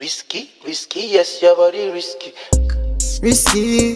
Risky, yes, your body risky. Risky.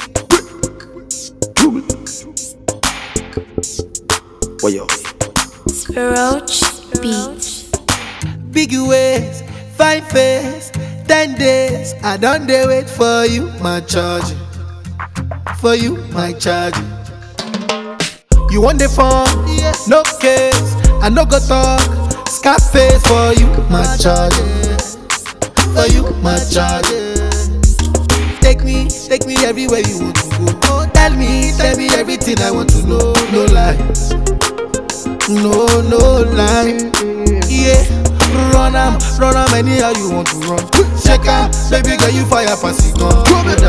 What yo? Spiroach Beats. Big ways, fine face, 10 days. I done dey wait for you, my charge. For you, my charge. You want the phone? No case. I no go talk. Scarface for you, my charge. For you, my charge. Take me everywhere you want to go. Tell me everything I want to know. No lie, no lie. Yeah, run am anyhow you want to run. Shake am, baby girl you fire pass it gun.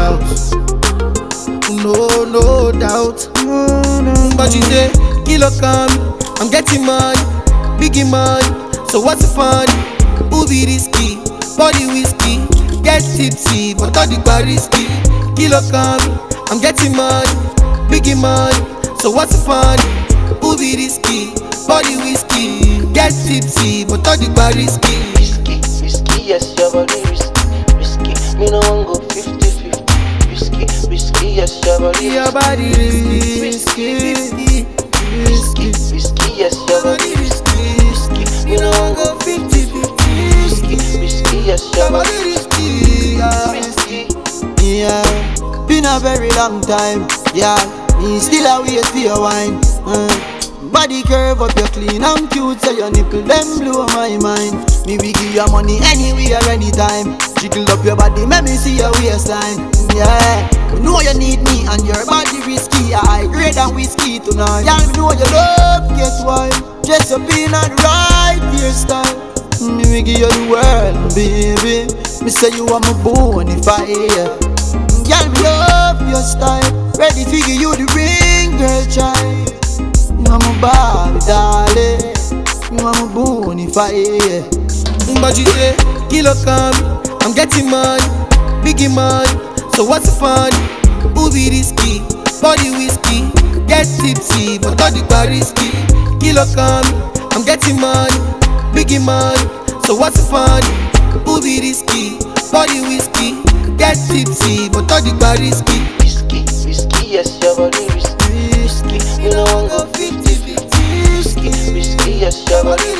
No doubt. But you say, kilo come, I'm getting money, biggie money. So what's the fun? Who be risky? Body whiskey, get tipsy, but all the bar risky. Kilo come, I'm getting money, biggie money. So what's the fun? Who be risky? Body whiskey, get tipsy, but all the bar risky. Risky, yes, your body risky. Me no one go 50-50. Risky, yes, your body risky. Your body risky, yes, your body risky. Me no one go 50-50. Risky, yes, your body risky. Yeah, been a very long time. Yeah, me still a wait for your wine. Body curve up, you clean and cute, so your nipple them blow my mind. Me we give you money anywhere, anytime. Jiggle up your body, make me see your waistline. Yeah, you know you need me and your body risky. I grade and whiskey tonight. Yeah, you know you love, guess why? Dress up in the right hairstyle. Me we give you the world, baby. Me say you are my bonfire. Girl, me love your style. Ready to give you the ring, girl, child. You are my Barbie, darling. You are my bonfire. But you say, kilo come, I'm getting money, biggie money. So what's the fun? Who be risky? Body whiskey, get tipsy, but all the bar risky. Kilo come, I'm getting money, biggie money. So what's the fun? Who be risky? Body whiskey, get tipsy, but all the bar risky. Risky, yes, your body risky. Me no one go 50-50. Risky, yes, your body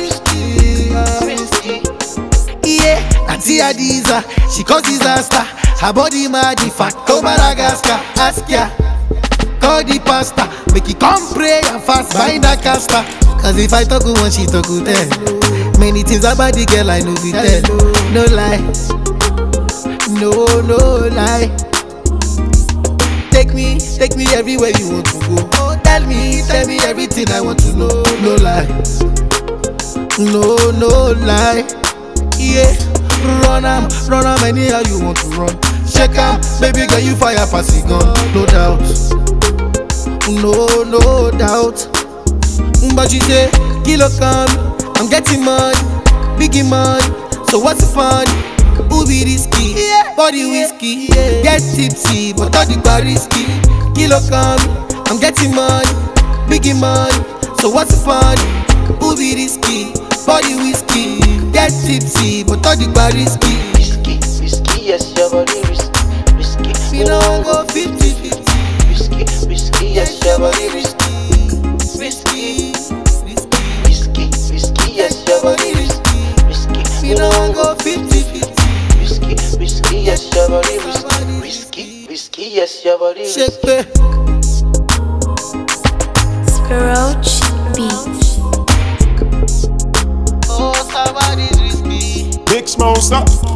risky. Yeah, Auntie Adiza, she cause disaster. Her body mad, in fact, go Madagascar. Ask ya, call the pastor. Make it come pray and fast, find a caster. Cause if I talk one, she talk with them. Many things about the girl I know be tell. No lie, no lie. Take me everywhere you want to go. Tell me everything I want to know. No lie, no lie. Yeah, run am anyhow you want to run. Shake am, baby girl you fire pass it gun. No doubt, no doubt. But you say, kilo come, I'm getting money, biggie money. So what's the fun? Who be risky? Body whiskey, get tipsy, but all the bar risky. Kilo come, I'm getting money, biggie money. So what's the fun? Who be risky? Body whiskey, get tipsy, but all the bar risky. Risky, yes, your body risky. Me no one go 50-50. Risky, yes, your body risky. Yes, your body risky. Me no one go 50-50. Risky, yes, your body risky. Yes, your body risky. Shake me. Spiroach Beats. Oh, somebody's risky. Big Smoke, stop.